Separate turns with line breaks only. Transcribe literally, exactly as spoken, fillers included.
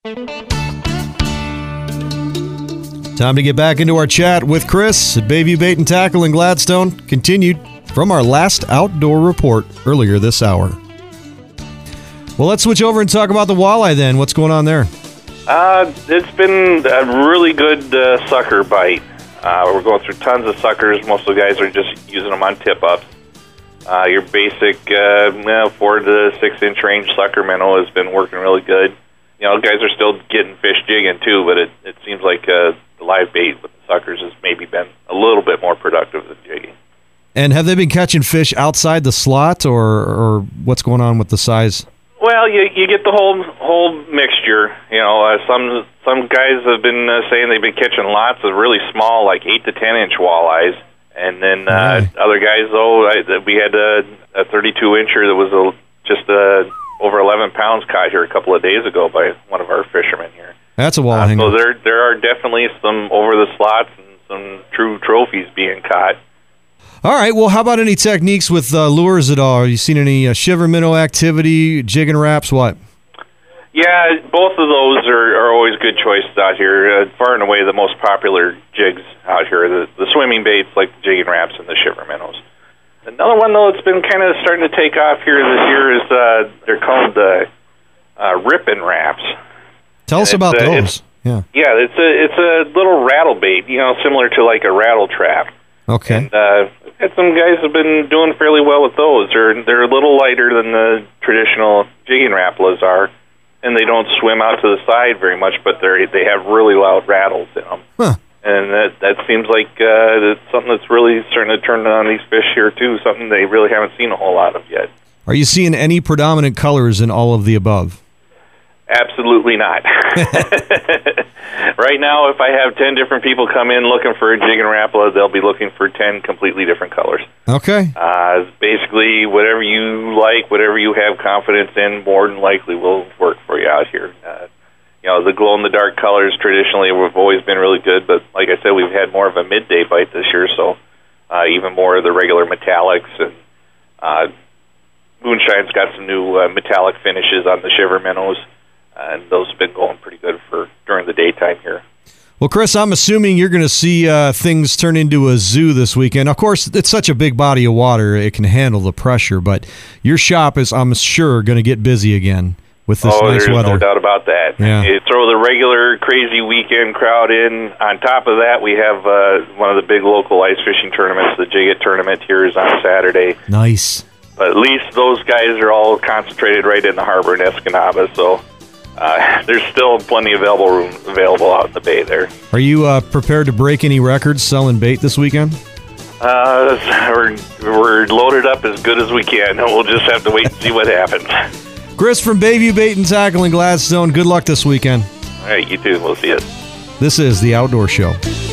Time to get back into our chat with Chris at Bayview Bait and Tackle in Gladstone. Continued from our last outdoor report earlier this hour. Well, let's switch over and talk about the walleye then. What's going on there?
Uh, it's been a really good uh, sucker bite. Uh, we're going through tons of suckers. Most of the guys are just using them on tip-ups. Uh, your basic uh, you know, four to six inch range sucker minnow has been working really good. You know, guys are still getting fish jigging too, but it, it seems like uh, the live bait with the suckers has maybe been a little bit more productive than jigging.
And have they been catching fish outside the slot, or, or what's going on with the size?
Well, you you get the whole whole mixture. You know, uh, some some guys have been uh, saying they've been catching lots of really small, like eight to ten inch walleyes, and then uh,
Right.
other guys. Oh, I, we had a, a thirty-two incher that was a, just uh, over eleven pounds caught here a couple of days ago by one of our fishermen here.
That's a wall
Uh,
hanger.
so there there are definitely some over the slots and some true trophies being caught.
All right, well, how about any techniques with uh, lures at all? Have you seen any uh, shiver minnow activity, jigging wraps, what?
Yeah, both of those are, are always good choices out here. Uh, far and away the most popular jigs out here, the, the swimming baits like the jigging wraps and the shiver minnows. Another one, though, that's been kind of starting to take off here this year is uh, they're called the uh, rippin' wraps.
Tell us
And
about
it's, uh,
those. Yeah.
Yeah, it's a it's a little rattle bait, you know, similar to like a rattle trap.
Okay.
And uh, we've had some guys have been doing fairly well with those. They're they're a little lighter than the traditional jigging rapalas are, and they don't swim out to the side very much, but they they have really loud rattles in them.
Huh.
And that that seems like uh, it's something that's really starting to turn on these fish here too. Something they really haven't seen a whole lot of yet.
Are you seeing any predominant colors in all of the above?
Absolutely not. Right now, if I have ten different people come in looking for a jigging rapala, they'll be looking for ten completely different colors.
Okay.
Uh, basically, whatever you like, whatever you have confidence in, more than likely will work for you out here. Uh, you know, the glow-in-the-dark colors traditionally have always been really good, but like I said, we've had more of a midday bite this year, so uh, even more of the regular metallics. And uh, Moonshine's got some new uh, metallic finishes on the shiver minnows. And those have been going pretty good for during the daytime here.
Well, Chris, I'm assuming you're going to see uh, things turn into a zoo this weekend. Of course, it's such a big body of water, it can handle the pressure, but your shop is, I'm sure, going to get busy again with this
oh,
nice
there's
weather.
no doubt about that.
Yeah.
You throw the regular crazy weekend crowd in. On top of that, we have uh, one of the big local ice fishing tournaments. The Jig It tournament here is on Saturday.
Nice.
But at least those guys are all concentrated right in the harbor in Escanaba, so uh, there's still plenty of available room available out in the bay there.
Are you uh, prepared to break any records selling bait this weekend?
Uh, we're, we're loaded up as good as we can. We'll just have to wait and see what happens.
Chris from Bayview Bait and Tackle in Gladstone, good luck this weekend.
All right, you too. We'll see you.
This is The Outdoor Show.